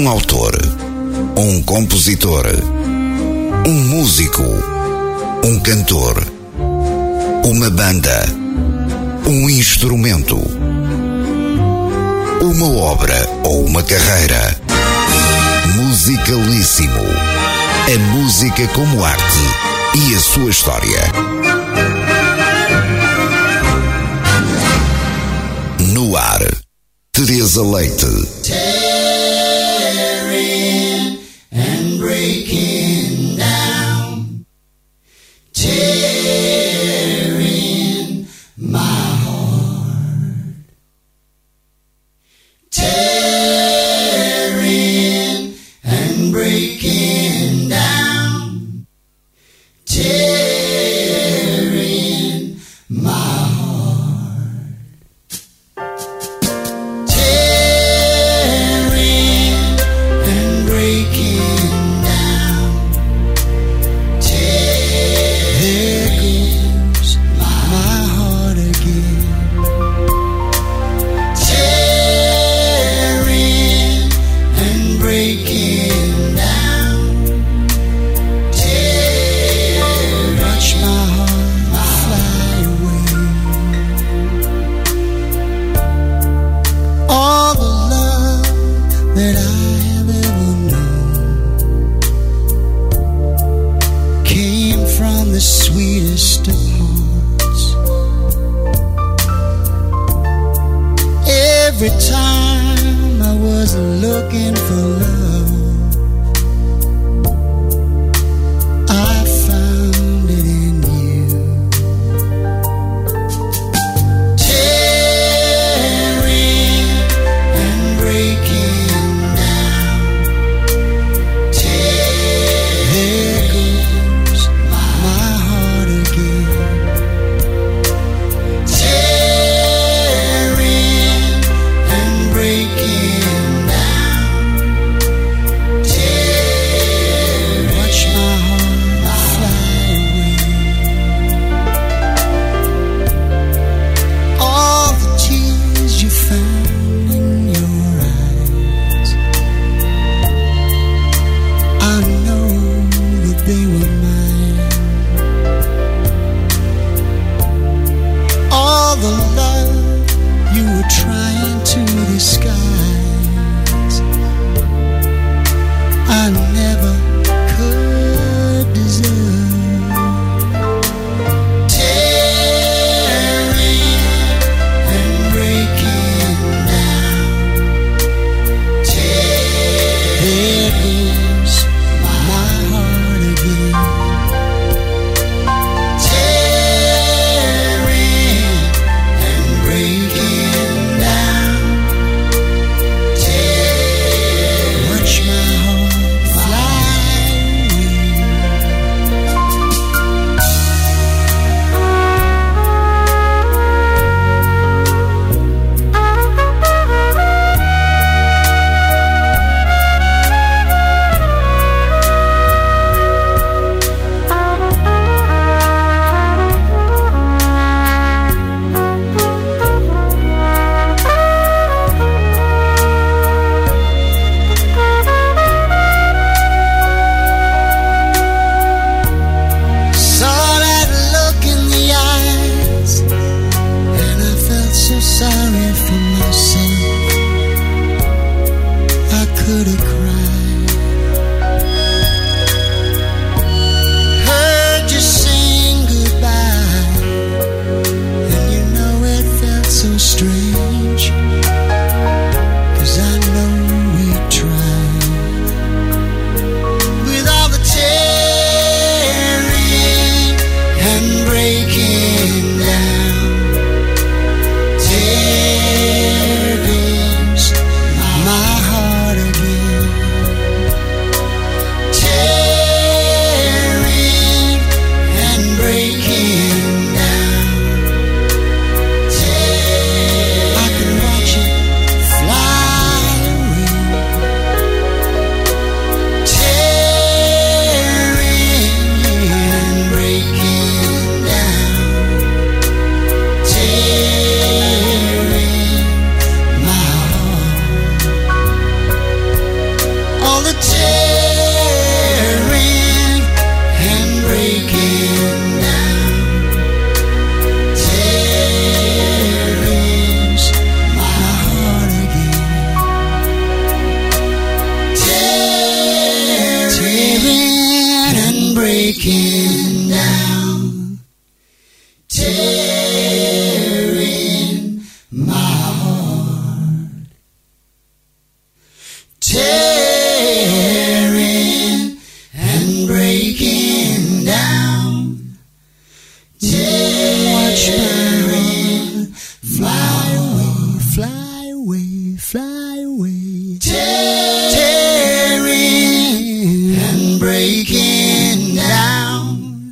Um autor, um compositor, um músico, um cantor, uma banda, um instrumento, uma obra ou uma carreira. Musicalíssimo. A música como arte e a sua história. No ar, Teresa Leite. Tearing and breaking down, tearing my heart, tearing and breaking down, tearing my heart. Every time I was looking for love, I found it in you. Tearing and breaking down, there goes my heart again. Breaking down, Fly away, fly away, fly away. Tearing and breaking down.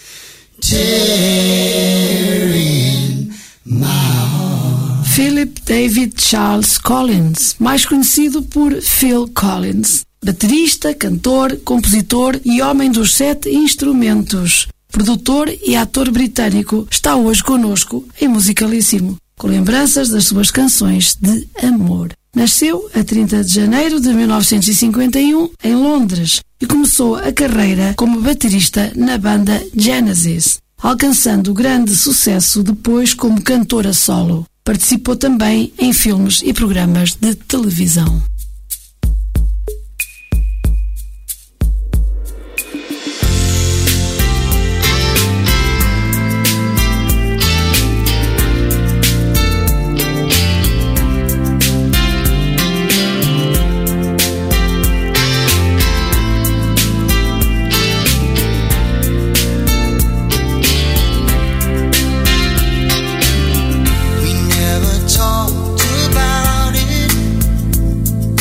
Tearing my heart. Philip David Charles Collins, mais conhecido por Phil Collins. Baterista, cantor, compositor e homem dos 7 instrumentos. Produtor e ator britânico, está hoje conosco em Musicalíssimo, com lembranças das suas canções de amor. Nasceu a 30 de janeiro de 1951 em Londres e começou a carreira como baterista na banda Genesis, alcançando grande sucesso depois como cantor a solo. Participou também em filmes e programas de televisão. We never talked about it.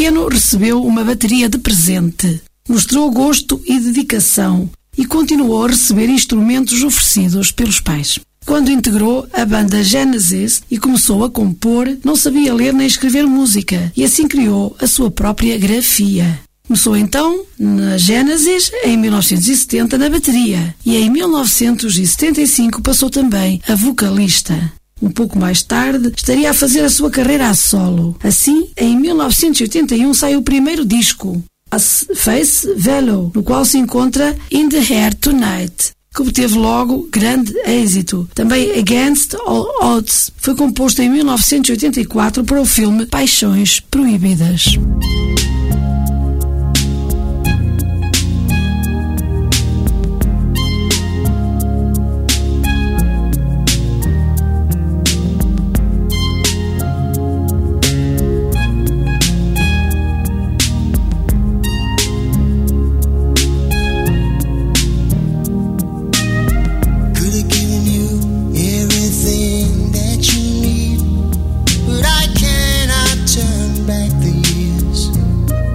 pequeno recebeu uma bateria de presente. Mostrou gosto e dedicação e continuou a receber instrumentos oferecidos pelos pais. Quando integrou a banda Genesis e começou a compor, não sabia ler nem escrever música e assim criou a sua própria grafia. Começou então na Genesis em 1970 na bateria e em 1975 passou também a vocalista. Um pouco mais tarde estaria a fazer a sua carreira a solo. Assim, em 1981 sai o primeiro disco, Face Value, no qual se encontra In the Air Tonight, que obteve logo grande êxito. Também Against All Odds foi composto em 1984 para o filme Paixões Proibidas. But I cannot turn back the years.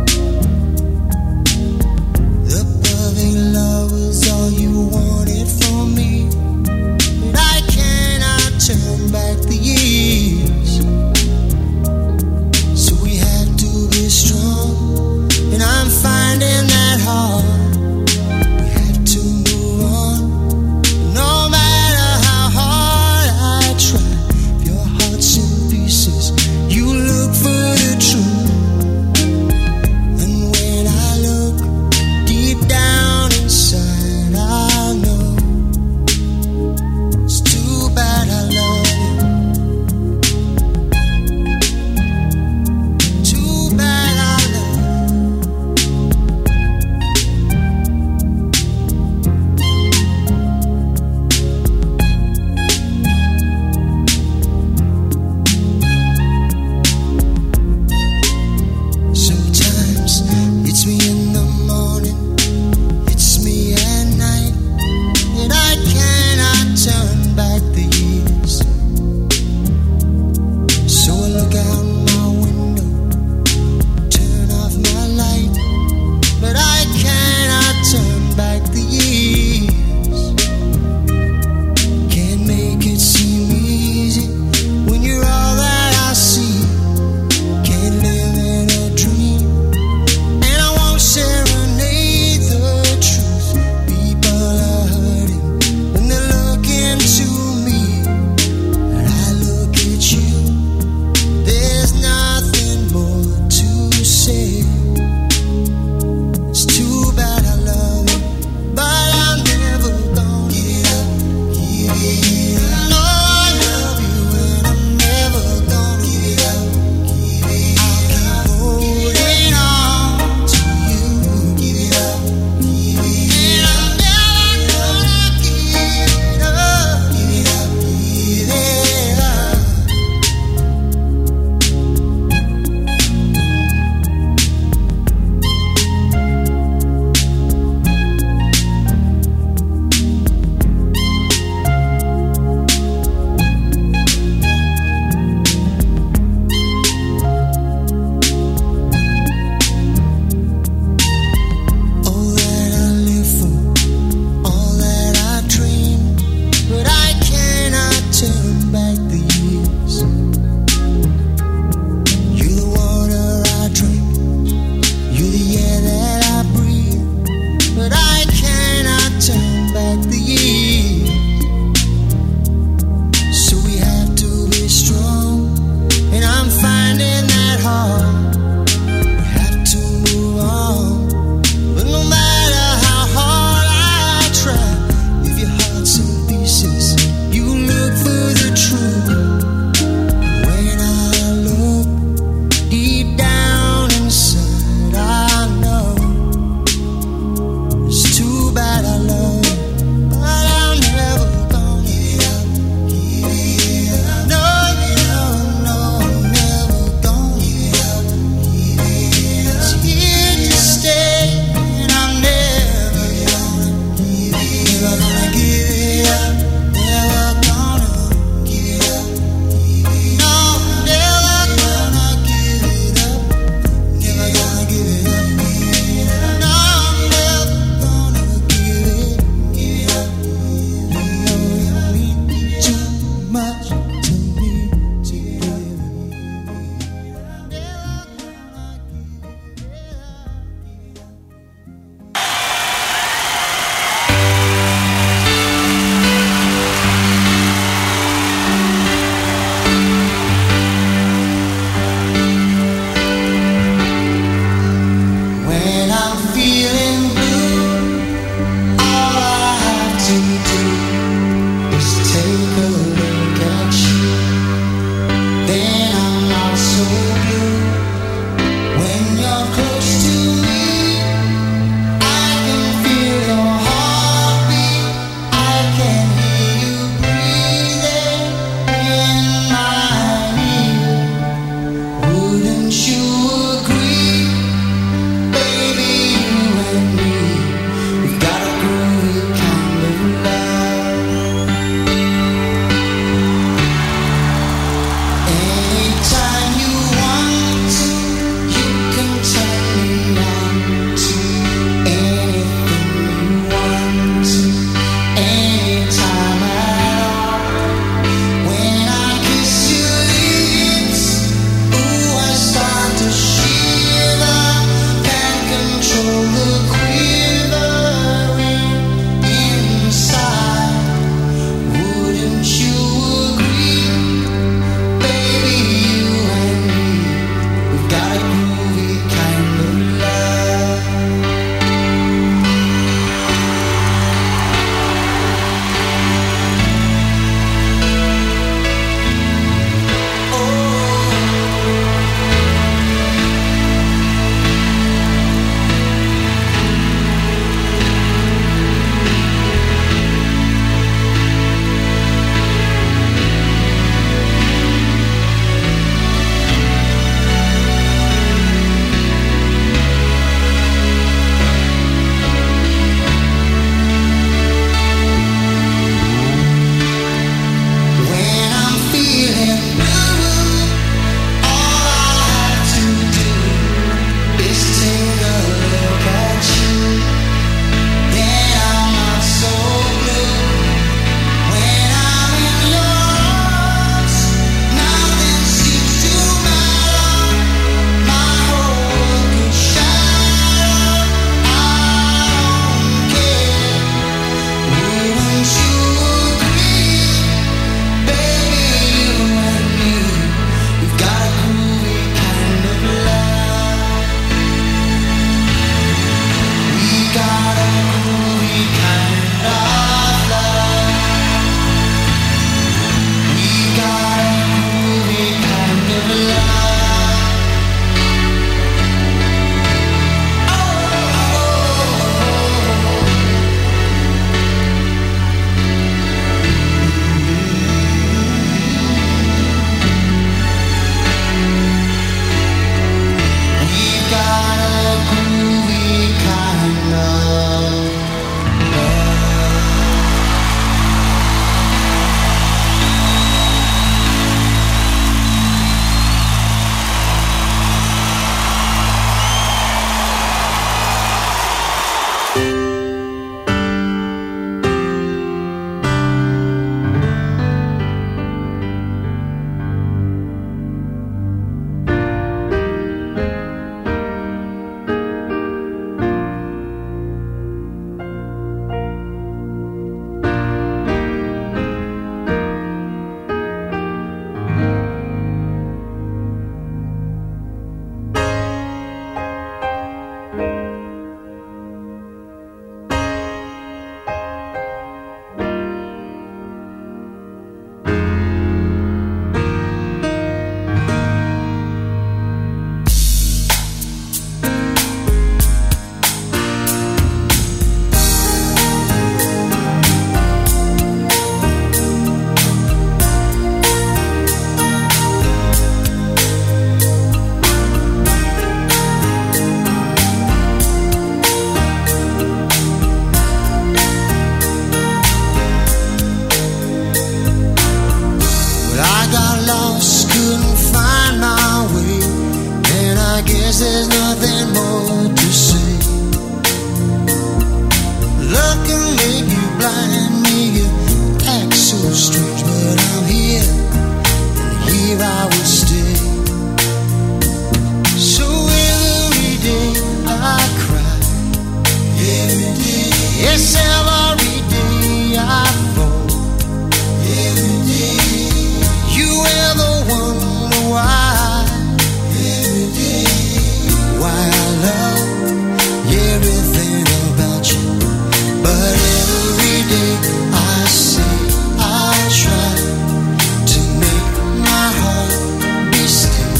Yes, every day I fall. Every day. You ever wonder why? Every day. Why I love everything about you. But every day I say I'll try to make my heart be still.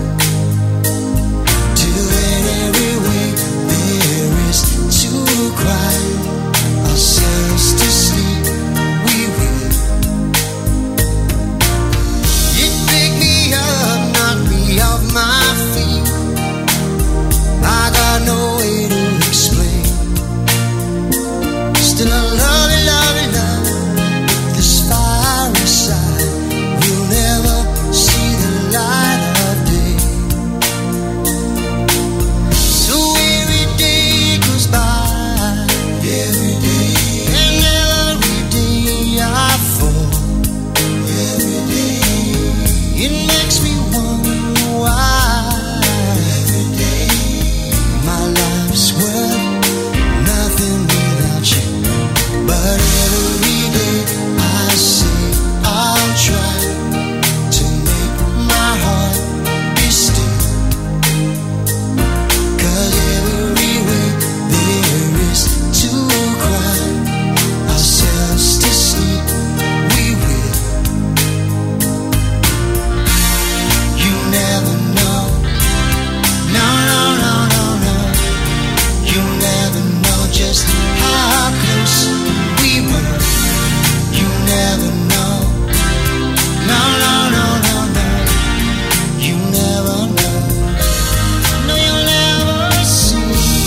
Till in every way there is to cry ourselves to sleep, we will. You pick me up, knock me off my feet. I got no way to explain. Still I love you, love you, love you. But this fire inside will never see the light of day. So every day goes by, every day, and every day I fall. Every day, it makes me wonder why. Every day, my life's worth nothing without you. But every day I say I'll try to make my heart be still. 'Cause every way there is to cry ourselves to sleep, we will. You never know. No, no, no, no, no. You never know just how close we were. You never know. No, no, no, no, no. You never know. No, you'll never see.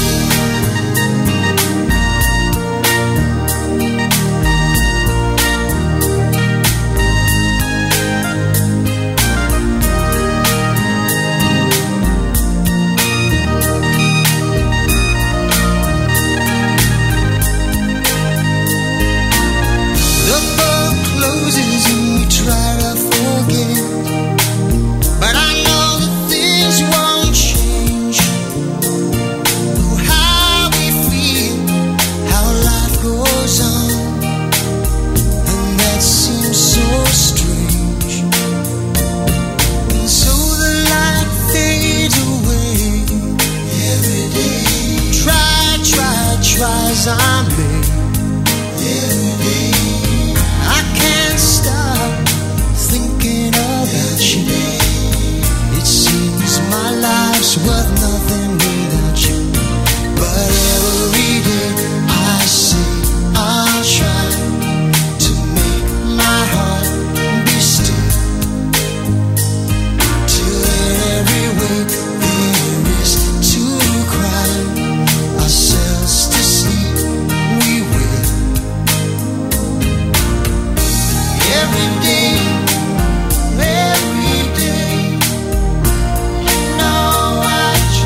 The book closes and we try to forget. But I know that things won't change. Oh, how we feel, how life goes on, and that seems so strange. And so the light fades away. Every day, try as I may. Every day, I can't stop thinking about you. It seems my life's worth nothing without you. But every day I say I'll try to make my heart be still. Till in every way there is to cry ourselves to sleep, we will. Every day, you know I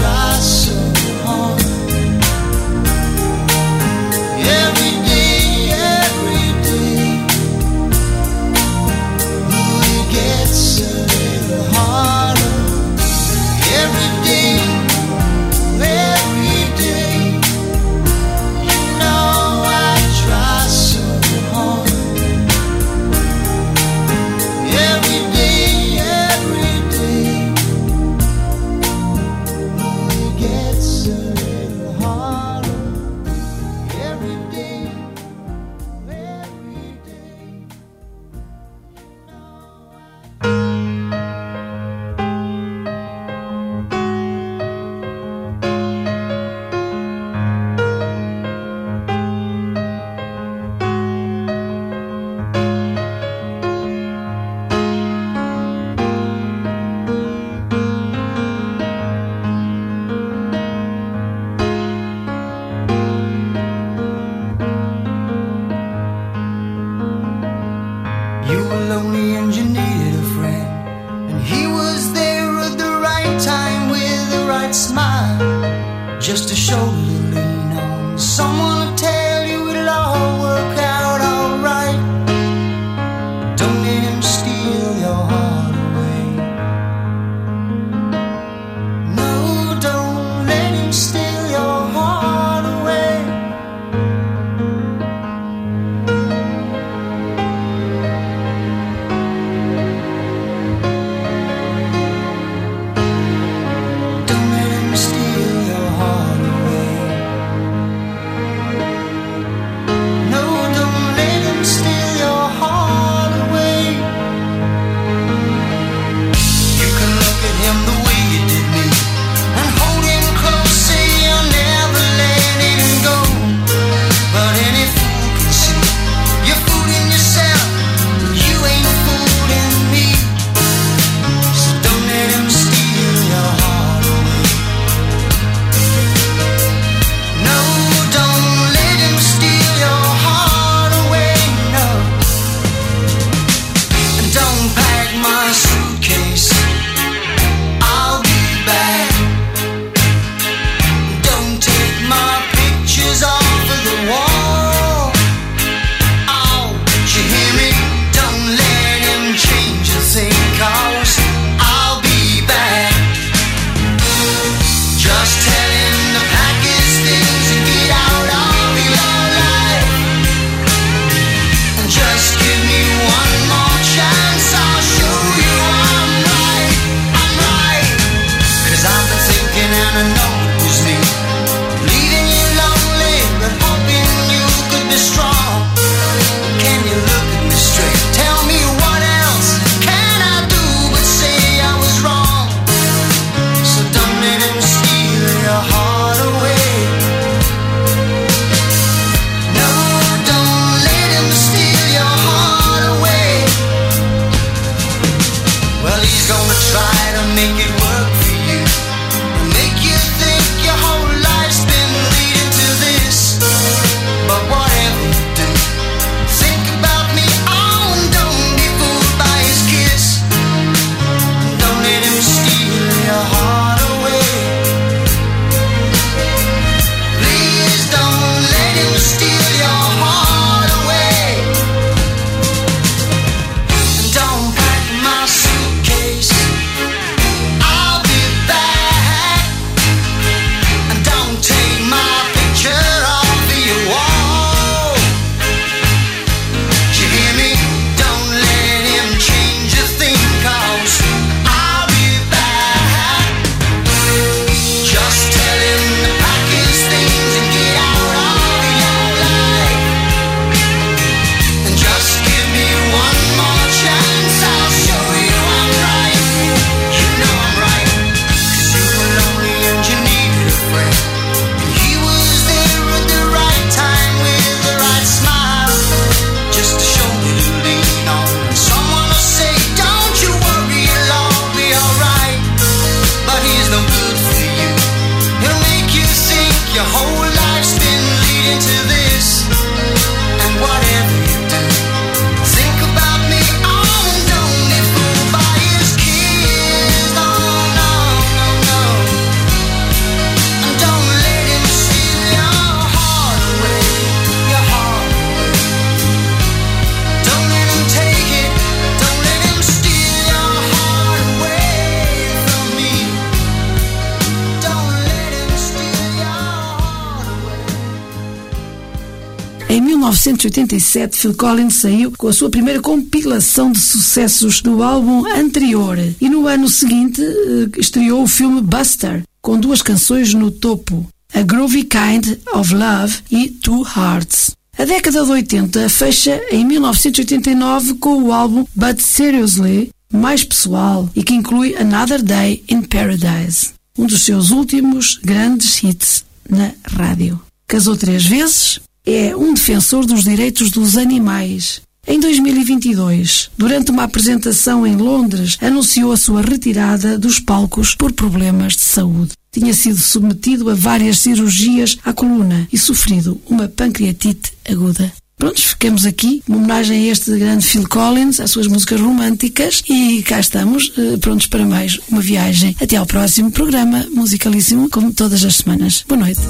Em 1987, Phil Collins saiu com a sua primeira compilação de sucessos do álbum anterior e no ano seguinte estreou o filme Buster, com 2 canções no topo, A Groovy Kind of Love e Two Hearts. A década de 80 fecha em 1989 com o álbum But Seriously, mais pessoal e que inclui Another Day in Paradise, um dos seus últimos grandes hits na rádio. Casou 3 vezes, é um defensor dos direitos dos animais. Em 2022, durante uma apresentação em Londres, anunciou a sua retirada dos palcos por problemas de saúde. Tinha sido submetido a várias cirurgias à coluna e sofrido uma pancreatite aguda. Prontos, ficamos aqui, uma homenagem a este grande Phil Collins, às suas músicas românticas, e cá estamos, prontos para mais uma viagem. Até ao próximo programa musicalíssimo, como todas as semanas. Boa noite.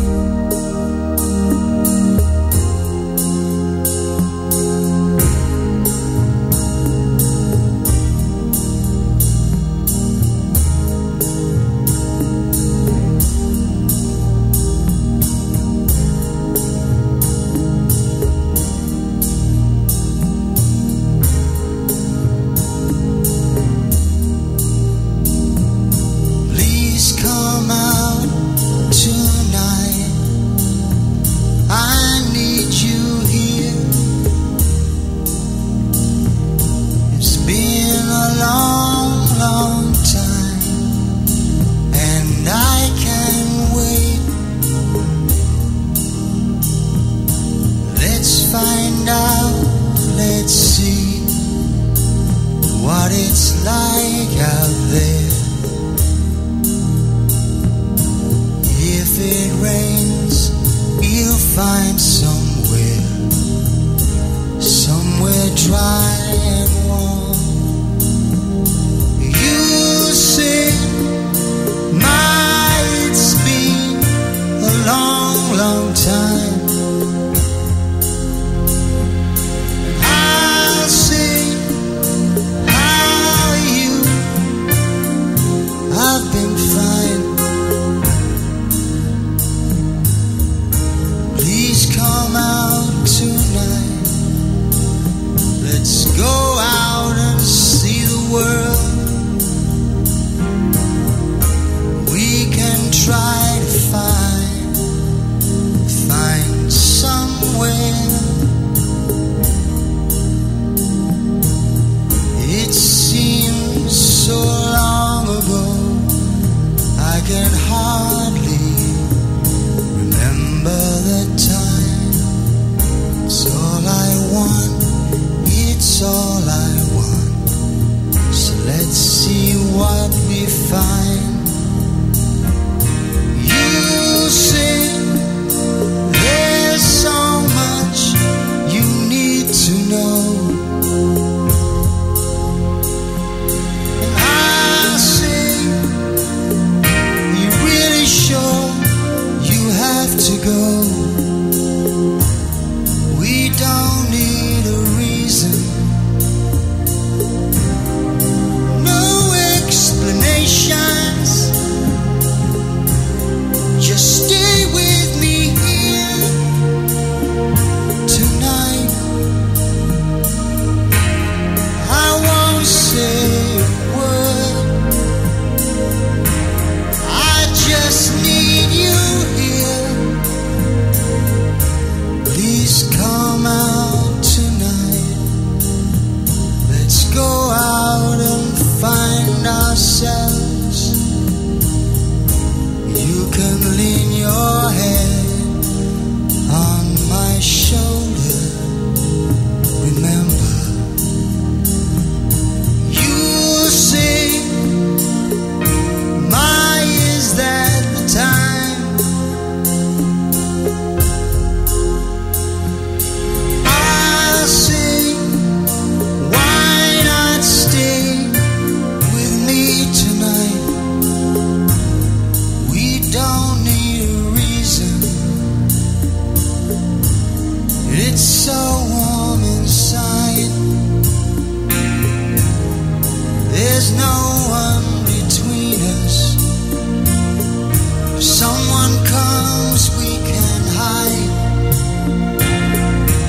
Someone comes, we can hide.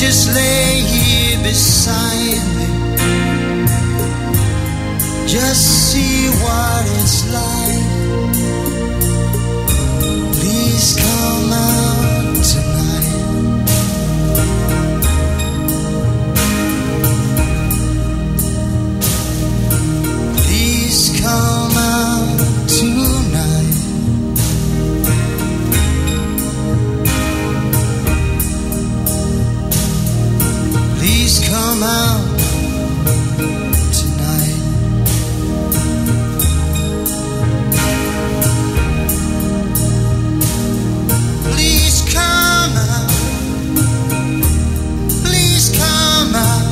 just lay here beside me. Just see what it's like. Please come out tonight. Please come out tonight. Please come out tonight. Please come out. Please come out.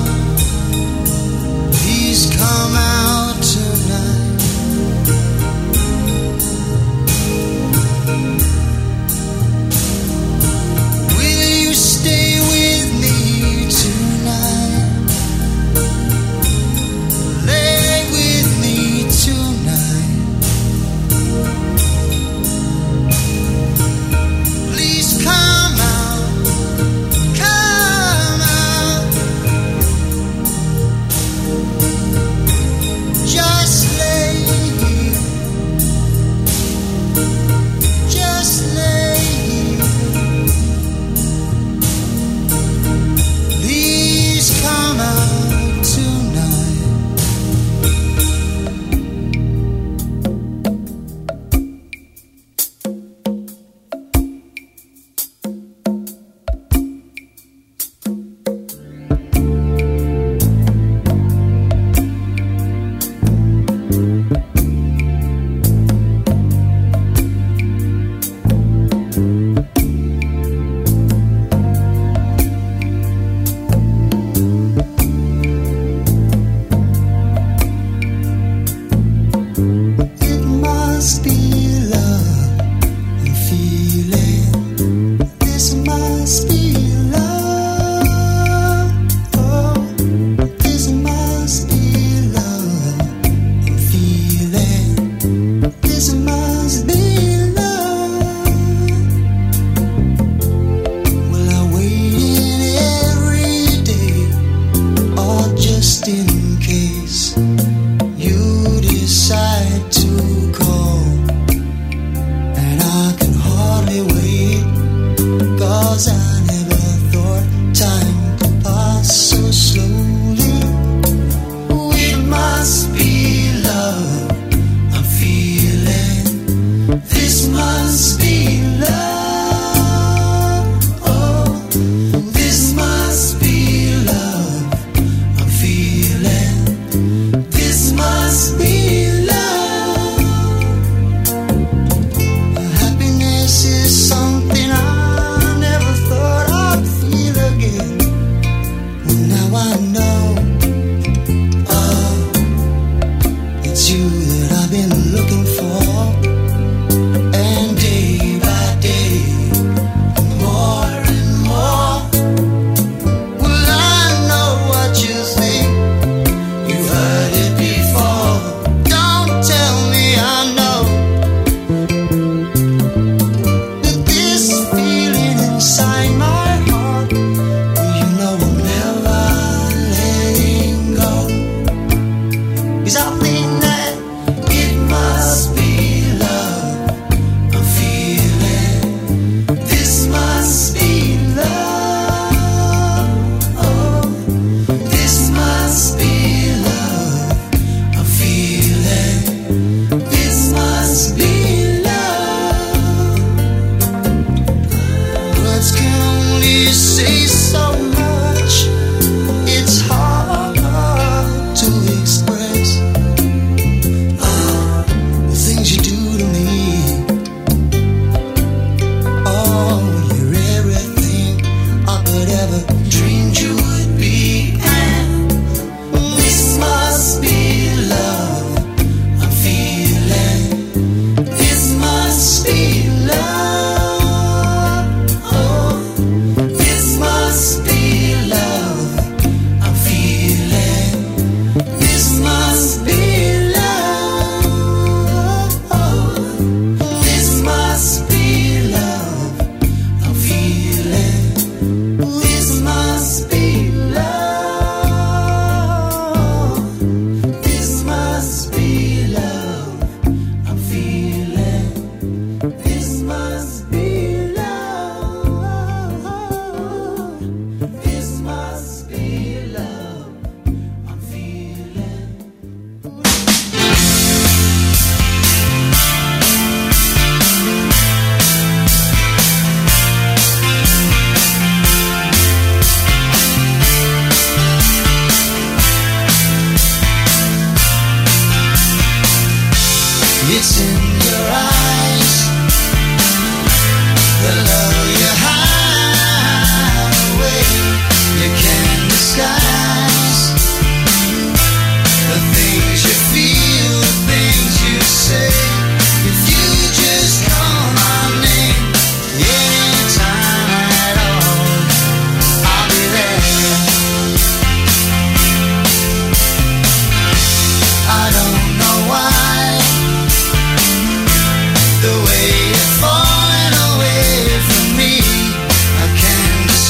Please come out tonight. Will you stay with me tonight? Lay with me tonight. Please come out. Come out. Just lay here. Just lay here. Please come out tonight. It must be love I'm feeling. This must be love. Oh, this must be love I'm feeling. This must be love. Well, I wait every day, or just in case you decide to call. And I can hardly wait, 'cause I never thought time could pass so slowly. Oh, it must be love I'm feeling. This must be love. Oh, this must be love I'm feeling. This must be love. Happiness is something I never thought I'd feel again. Well, now I know. Oh, it's you that I've been looking for. And day by day, more and more. Well, I know what you think. You've heard it before. Don't tell me I know that this feeling inside my heart, well, you know I'm never letting go. 'Cause I think that it must be love I'm feeling. This must be love. Oh, this must be love I'm feeling. This must be love. Words can only say so much. It's hard to express the things you do to me. Oh, you're everything I could ever dreamed you would be. And this must be love I'm feeling. This must be love. Oh, this must be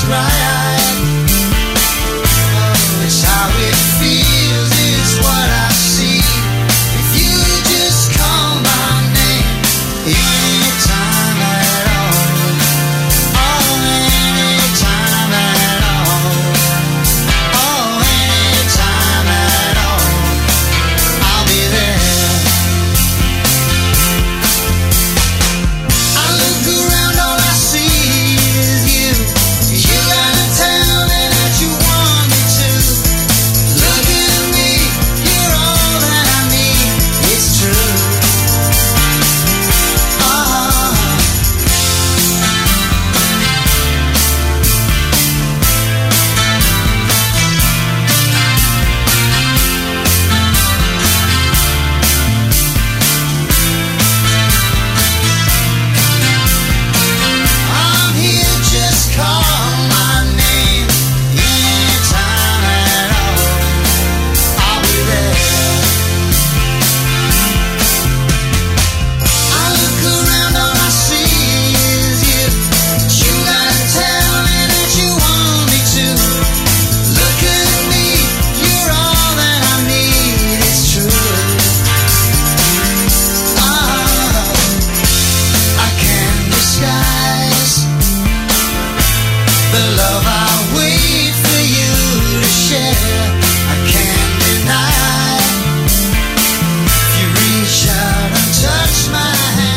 cried. Oh, it's how it feels, it's what I see. If you just call my name anytime at all, oh, anytime at all, oh, anytime at all, I'll be there. I look around, all I see is you. You gotta tell me that you want me to. Look at me, you're all that I need. It's true. I'm here, just call my name anytime at all. I'll be there. I look around, all I see is you. You gotta tell me that you want me to. Look at me, you're all that I need. It's true. I can't disguise the love I wait for you to share. I can't deny. If you reach out and touch my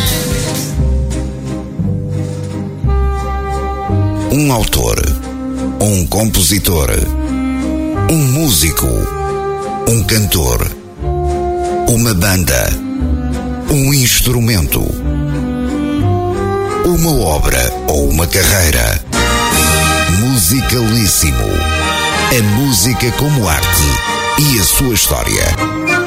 hand. Autor, compositor, músico, cantor, uma banda, instrumento, uma obra ou uma carreira. Musicalíssimo. A música como arte e a sua história.